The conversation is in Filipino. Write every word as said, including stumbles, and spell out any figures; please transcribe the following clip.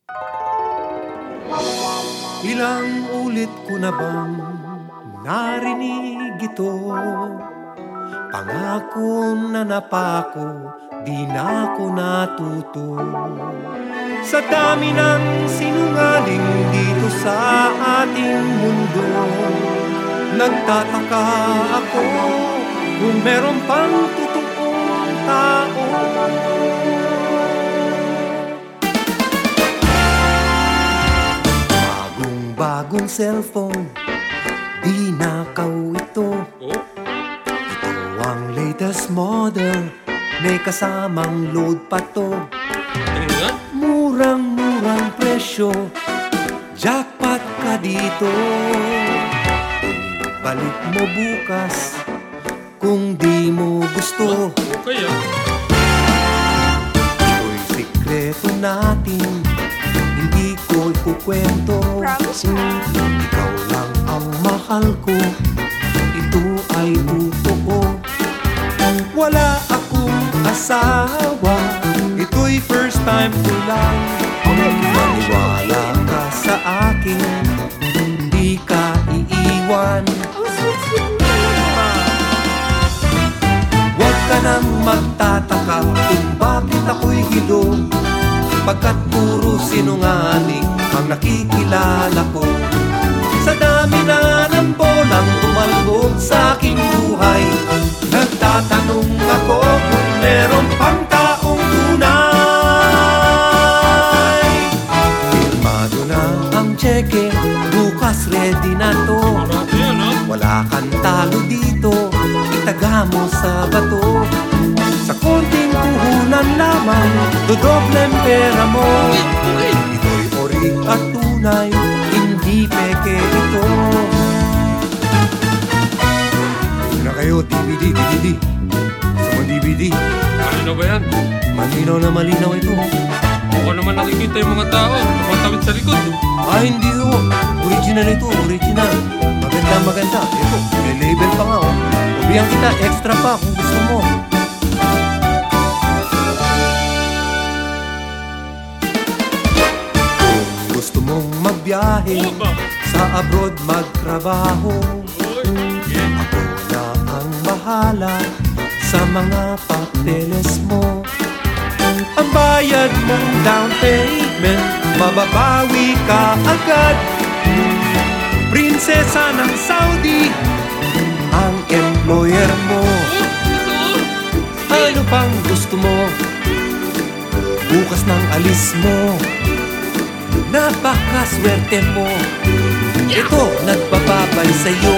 Ilang ulit ko na bang narinig ito? Pangako na napako, di na ako natuto. Sa dami ng sinungaling dito sa ating mundo, nagtataka ako kung meron pang totoong tao. Bagong cellphone, di nakaw ito. Ito ang latest model, may kasamang load pa to. Murang-murang presyo, jackpot ka dito. Balik mo bukas kung di mo gusto. Okay ah. Ito'y sikreto natin, hindi ko ikukwento. Ikaw lang ang mahal ko, ito ay totoo. Wala akong asawa, ito'y first time ko lang. Maniwala ka sa akin, hindi ka iiwan. Huwag ka nang magtataka kung bakit ako'y gilo, pagkat puro sinungaling ang nakikilala ko. Sa dami na ng bolang tumalbog sa aking buhay, nagtatanong ako kung meron pang taong tunay. Firmado na ang tseke, bukas ready na to. Wala kang talo dito, itaga mo sa bato. Sa konting puhunan lamang, dodobleng pera mo. Ito'y ori at tunay, hindi peke ito. Ito na kayo, D V D, D V D. Sa mga D V D. Malinaw ba yan? Malinaw na malinaw ito. Baka naman nakikita yung mga tao, tumatawid sa likod. Ah, hindi ho. Original ito, original. Maganda, maganda. Ito, may label pa nga oh. Ubihan kita, extra pa kung gusto mo. Gusto mong magbiyahe sa abroad magtrabaho, ako na ang bahala sa mga papeles mo. Ang bayad mong down payment, mababawi ka agad. Prinsesa ng Saudi ang employer mo. Ano pang gusto mo? Bukas ng alis mo, napakaswerte mo. Ito, nagbababay sa'yo.